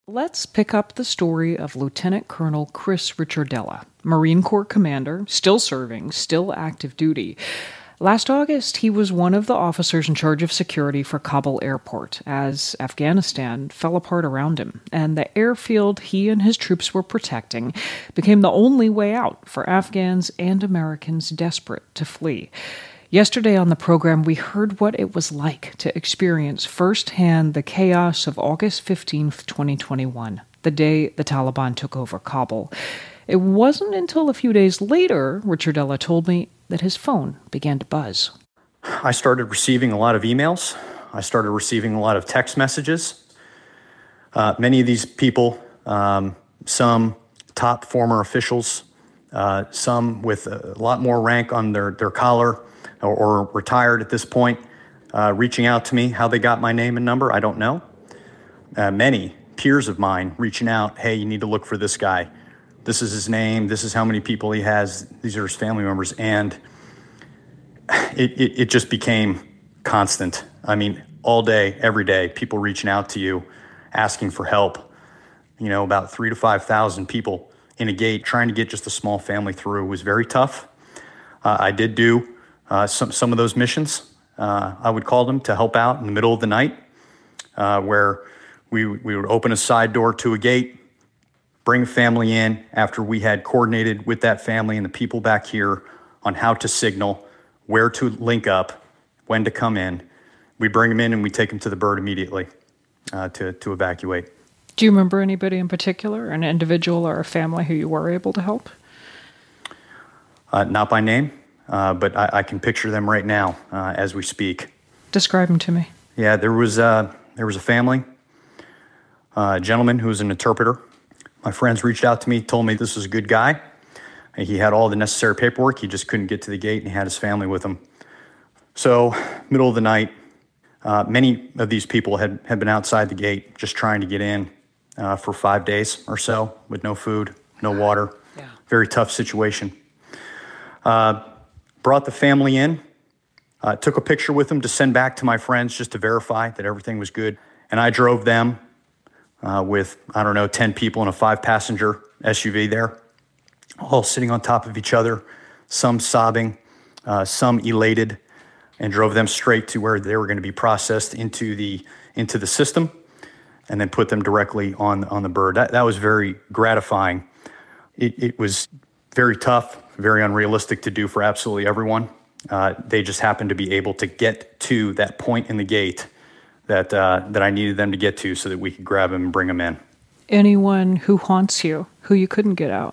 Let's pick up the story of Lieutenant Colonel Chris Ricciardella, Marine Corps commander, still serving, still active duty. Last August, he was one of the officers in charge of security for Kabul airport as Afghanistan fell apart around him, and the airfield he and his troops were protecting became the only way out for Afghans and Americans desperate to flee. Yesterday on the program, we heard what it was like to experience firsthand the chaos of August 15th, 2021, the day the Taliban took over Kabul. It wasn't until a few days later, Ricciardella told me, that his phone began to buzz. I started receiving a lot of emails. I started receiving a lot of text messages. Many of these people, some top former officials, some with a lot more rank on their collar, or retired at this point, reaching out to me. How they got my name and number, I don't know. Many peers of mine reaching out, hey, you need to look for this guy. This is his name. This is how many people he has. These are his family members. And it just became constant. I mean, all day, every day, people reaching out to you, asking for help. You know, about 3,000 to 5,000 people in a gate trying to get just a small family through. It was very tough. I did do some of those missions, I would call them, to help out in the middle of the night, where we would open a side door to a gate, bring a family in after we had coordinated with that family and the people back here on how to signal, where to link up, when to come in. We bring them in and we take them to the bird immediately to evacuate. Do you remember anybody in particular, an individual or a family who you were able to help? Not by name. But I can picture them right now as we speak. Describe them to me. Yeah, there was a family, a gentleman who was an interpreter. My friends reached out to me, told me this was a good guy. He had all the necessary paperwork. He just couldn't get to the gate, and he had his family with him. So, middle of the night, many of these people had been outside the gate just trying to get in for 5 days or so with no food, no water. Yeah. Very tough situation. Brought the family in, took a picture with them to send back to my friends just to verify that everything was good. And I drove them with, 10 people in a 5-passenger SUV there, all sitting on top of each other, some sobbing, some elated, and drove them straight to where they were going to be processed into the system and then put them directly on the bird. That was very gratifying. It was very tough, very unrealistic to do for absolutely everyone. They just happened to be able to get to that point in the gate that I needed them to get to so that we could grab them and bring them in. Anyone who haunts you, who you couldn't get out?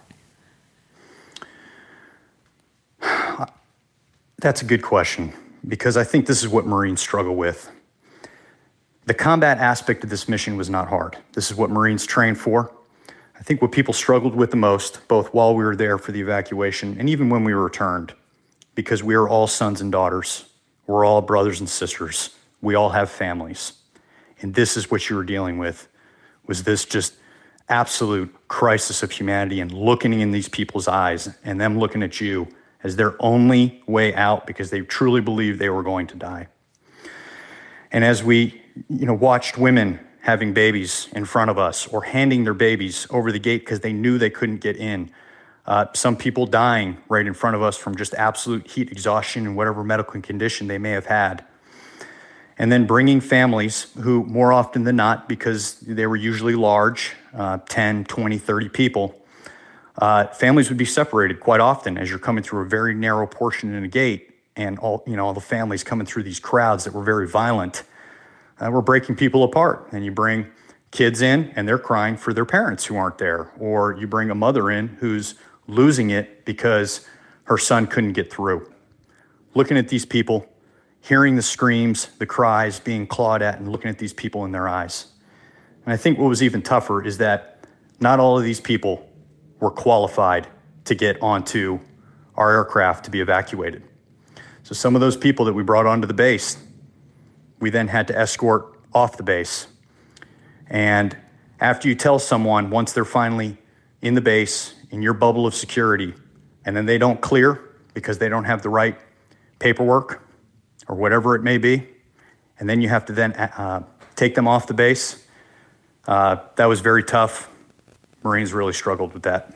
That's a good question, because I think this is what Marines struggle with. The combat aspect of this mission was not hard. This is what Marines train for. I think what people struggled with the most, both while we were there for the evacuation and even when we returned, because we are all sons and daughters. We're all brothers and sisters. We all have families. And this is what you were dealing with, was this just absolute crisis of humanity and looking in these people's eyes and them looking at you as their only way out because they truly believed they were going to die. And as we, watched women having babies in front of us or handing their babies over the gate because they knew they couldn't get in. Some people dying right in front of us from just absolute heat exhaustion and whatever medical condition they may have had. And then bringing families who, more often than not, because they were usually large, 10, 20, 30 people, families would be separated quite often as you're coming through a very narrow portion in a gate, and all the families coming through these crowds that were very violent. We're breaking people apart, and you bring kids in and they're crying for their parents who aren't there, or you bring a mother in who's losing it because her son couldn't get through. Looking at these people, hearing the screams, the cries, being clawed at, and looking at these people in their eyes. And I think what was even tougher is that not all of these people were qualified to get onto our aircraft to be evacuated. So some of those people that we brought onto the base, we then had to escort off the base. And after you tell someone, once they're finally in the base, in your bubble of security, and then they don't clear because they don't have the right paperwork or whatever it may be, and then you have to then take them off the base, That was very tough. Marines really struggled with that.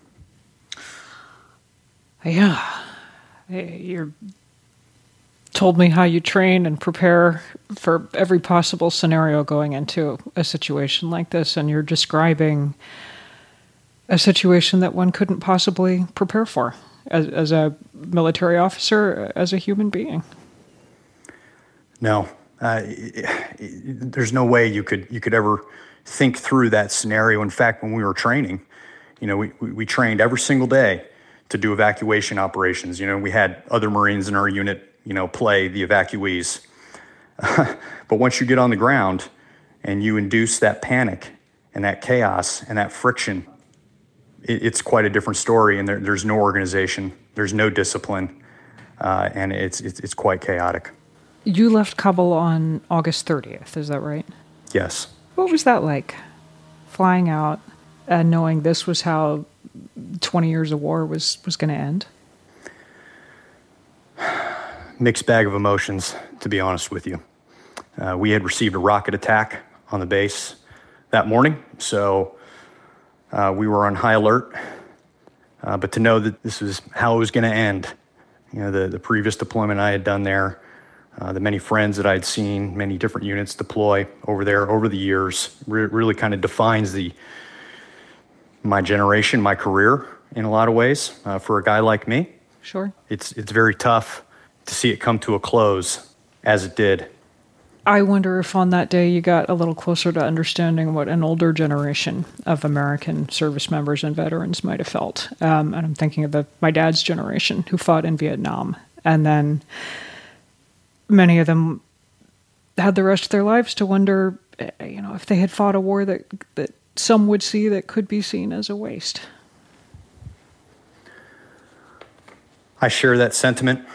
Yeah. You told me how you train and prepare for every possible scenario going into a situation like this, and you're describing a situation that one couldn't possibly prepare for as a military officer, as a human being. No, there's no way you could ever think through that scenario. In fact, when we were training, we trained every single day to do evacuation operations. We had other Marines in our unit, play the evacuees. But once you get on the ground and you induce that panic and that chaos and that friction, it's quite a different story. And there's no organization, there's no discipline, and it's quite chaotic. You left Kabul on August 30th, is that right? Yes. What was that like, flying out and knowing this was how 20 years of war was going to end? Mixed bag of emotions, to be honest with you. We had received a rocket attack on the base that morning, so we were on high alert. But to know that this is how it was going to end, the previous deployment I had done there, the many friends that I'd seen, many different units deploy over there over the years, really kind of defines my generation, my career in a lot of ways. For a guy like me, sure, it's very tough to see it come to a close as it did. I wonder if on that day you got a little closer to understanding what an older generation of American service members and veterans might have felt. And I'm thinking of my dad's generation who fought in Vietnam, and then many of them had the rest of their lives to wonder, if they had fought a war that some would see that could be seen as a waste. I share that sentiment.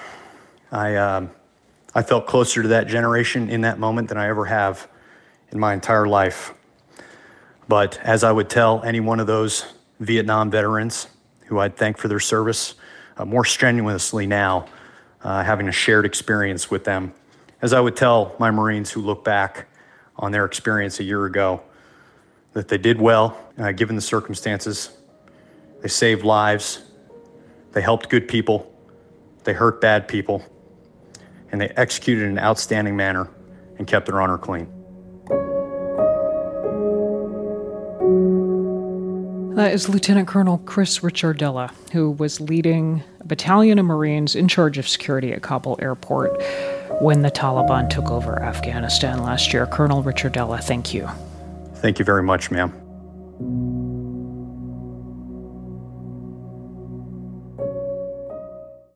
I felt closer to that generation in that moment than I ever have in my entire life. But as I would tell any one of those Vietnam veterans who I'd thank for their service more strenuously now, having a shared experience with them, as I would tell my Marines who look back on their experience a year ago, that they did well, given the circumstances. They saved lives, they helped good people, they hurt bad people, and they executed in an outstanding manner and kept their honor clean. That is Lieutenant Colonel Chris Ricciardella, who was leading a battalion of Marines in charge of security at Kabul airport when the Taliban took over Afghanistan last year. Colonel Ricciardella, thank you. Thank you very much, ma'am.